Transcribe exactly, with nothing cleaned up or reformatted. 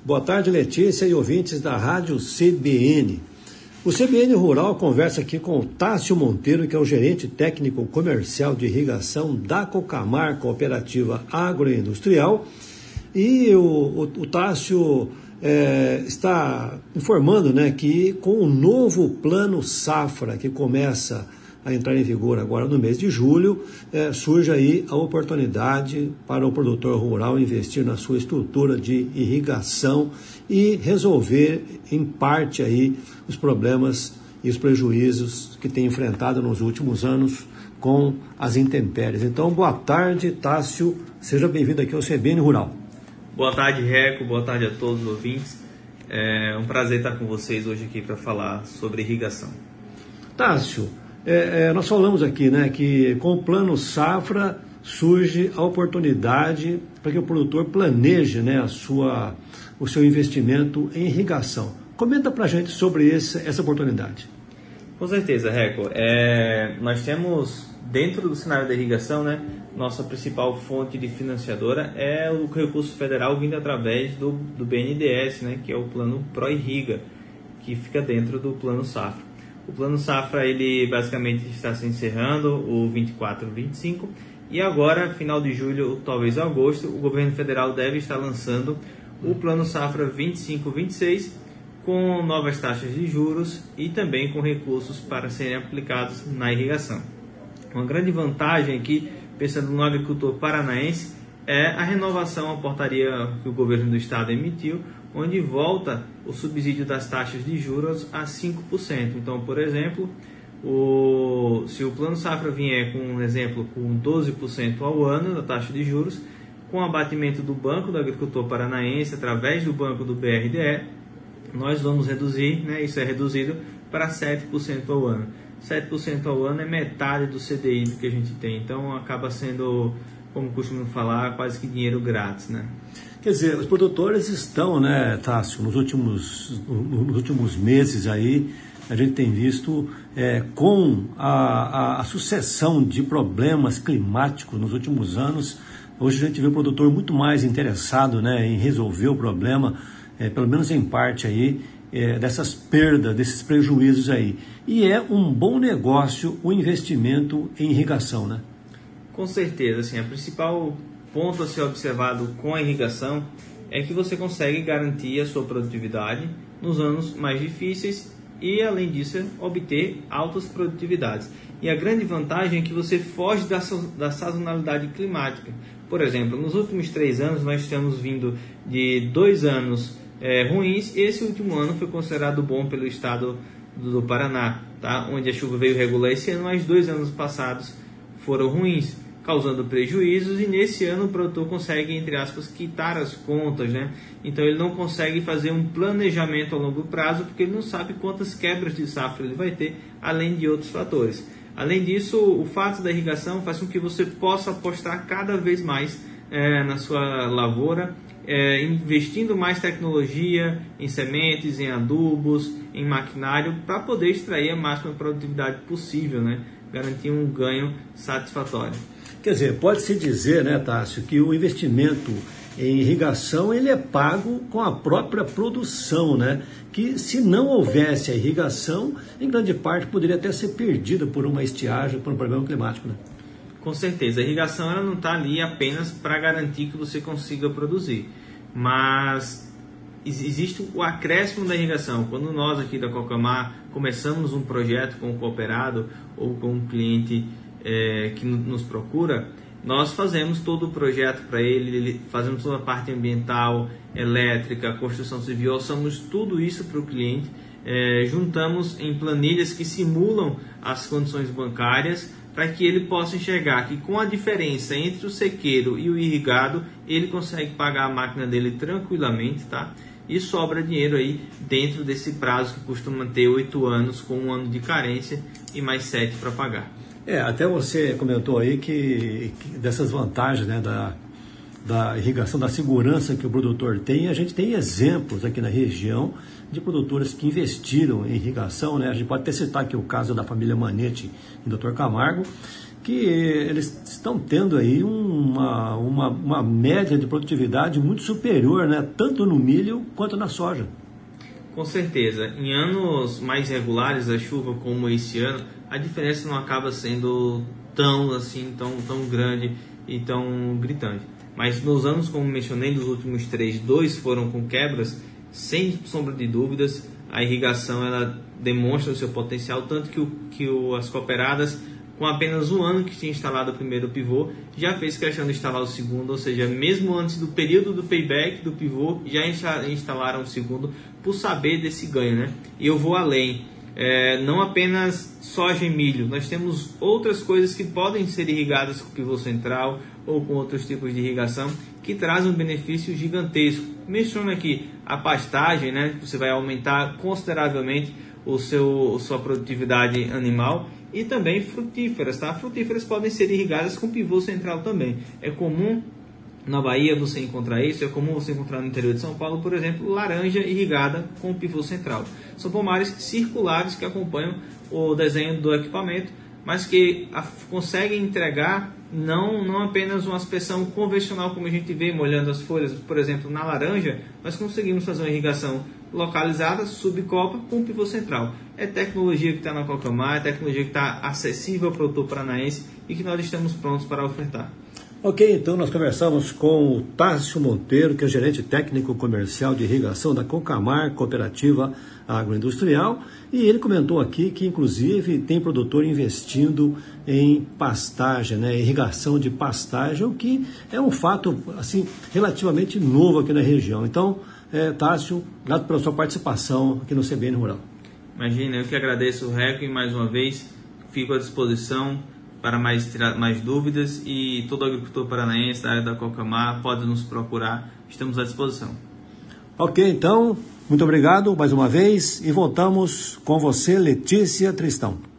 Boa tarde, Letícia e ouvintes da Rádio C B N. O C B N Rural conversa aqui com o Tássio Monteiro, que é o gerente técnico comercial de irrigação da Cocamar Cooperativa Agroindustrial. E o, o, o Tássio é, está informando, né, que com o novo Plano Safra, que começa a entrar em vigor agora no mês de julho, é, surge aí a oportunidade para o produtor rural investir na sua estrutura de irrigação e resolver, em parte, aí, os problemas e os prejuízos que tem enfrentado nos últimos anos com as intempéries. Então, boa tarde, Tássio, seja bem-vindo aqui ao C B N Rural. Boa tarde, Reco, boa tarde a todos os ouvintes. É um prazer estar com vocês hoje aqui para falar sobre irrigação. Tássio, É, é, nós falamos aqui, né, que com o Plano Safra surge a oportunidade para que o produtor planeje, né, a sua, o seu investimento em irrigação. Comenta para a gente sobre esse, essa oportunidade. Com certeza, Reco. É, nós temos, dentro do cenário da irrigação, né, nossa principal fonte de financiadora é o recurso federal vindo através do, do B N D E S, né, que é o Plano Pró-Irriga, que fica dentro do Plano Safra. O Plano Safra, ele basicamente está se encerrando, o vinte e quatro, vinte e cinco, e agora, final de julho, talvez agosto, o governo federal deve estar lançando o Plano Safra vinte e cinco, vinte e seis, com novas taxas de juros e também com recursos para serem aplicados na irrigação. Uma grande vantagem aqui, pensando no agricultor paranaense, é a renovação à portaria que o governo do estado emitiu, onde volta o subsídio das taxas de juros a cinco por cento. Então, por exemplo, o, se o Plano Safra vier com um exemplo com doze por cento ao ano da taxa de juros, com abatimento do Banco do Agricultor Paranaense, através do banco do B R D E, nós vamos reduzir, né, isso é reduzido para sete por cento ao ano. sete por cento ao ano é metade do C D I que a gente tem, então acaba sendo, como costumo falar, quase que dinheiro grátis, né? Quer dizer, os produtores estão, né, Tássio, nos últimos, nos últimos meses aí, a gente tem visto é, com a, a, a sucessão de problemas climáticos nos últimos anos, hoje a gente vê o produtor muito mais interessado, né, em resolver o problema, é, pelo menos em parte aí, é, dessas perdas, desses prejuízos aí. E é um bom negócio o investimento em irrigação, né? Com certeza, assim, a principal ponto a ser observado com a irrigação é que você consegue garantir a sua produtividade nos anos mais difíceis e, além disso, obter altas produtividades. E a grande vantagem é que você foge da, da sazonalidade climática. Por exemplo, nos últimos três anos nós estamos vindo de dois anos é, ruins. Esse último ano foi considerado bom pelo estado do Paraná, tá? Onde a chuva veio regular esse ano, mas dois anos passados foram ruins, causando prejuízos, e nesse ano o produtor consegue, entre aspas, quitar as contas, né? Então ele não consegue fazer um planejamento a longo prazo, porque ele não sabe quantas quebras de safra ele vai ter, além de outros fatores. Além disso, o fato da irrigação faz com que você possa apostar cada vez mais é, na sua lavoura, é, investindo mais tecnologia em sementes, em adubos, em maquinário, para poder extrair a máxima produtividade possível, né? Garantir um ganho satisfatório. Quer dizer, pode-se dizer, né, Tássio, que o investimento em irrigação ele é pago com a própria produção, né? Que se não houvesse a irrigação, em grande parte poderia até ser perdida por uma estiagem, por um problema climático, né? Com certeza, a irrigação ela não está ali apenas para garantir que você consiga produzir, mas existe o acréscimo da irrigação. Quando nós aqui da Cocamar começamos um projeto com um cooperado ou com um cliente É, que nos procura, nós fazemos todo o projeto para ele, fazemos toda a parte ambiental, elétrica, construção civil, orçamos tudo isso para o cliente, é, juntamos em planilhas que simulam as condições bancárias para que ele possa enxergar que com a diferença entre o sequeiro e o irrigado, ele consegue pagar a máquina dele tranquilamente, tá? E sobra dinheiro aí dentro desse prazo que costuma ter oito anos, com um ano de carência e mais sete para pagar. É, até você comentou aí que, que dessas vantagens, né, da, da irrigação, da segurança que o produtor tem, a gente tem exemplos aqui na região de produtores que investiram em irrigação, né? A gente pode até citar aqui o caso da família Manete e doutor Camargo, que eles estão tendo aí uma, uma, uma média de produtividade muito superior, né? Tanto no milho quanto na soja. Com certeza. Em anos mais regulares da chuva, como esse ano, a diferença não acaba sendo tão assim, tão, tão grande e tão gritante. Mas nos anos, como mencionei, nos últimos três, dois foram com quebras, sem sombra de dúvidas, a irrigação ela demonstra o seu potencial, tanto que, o, que o, as cooperadas, com apenas um ano que tinha instalado o primeiro pivô, já fez questão de instalar o segundo, ou seja, mesmo antes do período do payback do pivô, já instalaram o segundo, por saber desse ganho, né? E eu vou além, é, não apenas soja e milho, nós temos outras coisas que podem ser irrigadas com pivô central ou com outros tipos de irrigação que trazem um benefício gigantesco. Menciono aqui a pastagem, né? Você vai aumentar consideravelmente o seu, a sua produtividade animal, e também frutíferas, tá? Frutíferas podem ser irrigadas com pivô central também. É comum na Bahia você encontrar isso, é comum você encontrar no interior de São Paulo, por exemplo, laranja irrigada com pivô central. São pomares circulares que acompanham o desenho do equipamento, mas que a, conseguem entregar não, não apenas uma aspersão convencional, como a gente vê molhando as folhas. Por exemplo, na laranja, nós conseguimos fazer uma irrigação localizada, subcopa, com pivô central. É tecnologia que está na Cocamar, é tecnologia que está acessível ao produtor paranaense e que nós estamos prontos para ofertar. Ok, então nós conversamos com o Tássio Monteiro, que é gerente técnico comercial de irrigação da Cocamar, Cooperativa Agroindustrial, e ele comentou aqui que inclusive tem produtor investindo em pastagem, né, irrigação de pastagem, o que é um fato assim, relativamente novo aqui na região. Então, é, Tássio, obrigado pela sua participação aqui no C B N Rural. Imagina, eu que agradeço o Reco e mais uma vez fico à disposição para mais, tirar mais dúvidas, e todo agricultor paranaense da área da Cocamar pode nos procurar, estamos à disposição. Ok, então, muito obrigado mais uma vez e voltamos com você, Letícia Tristão.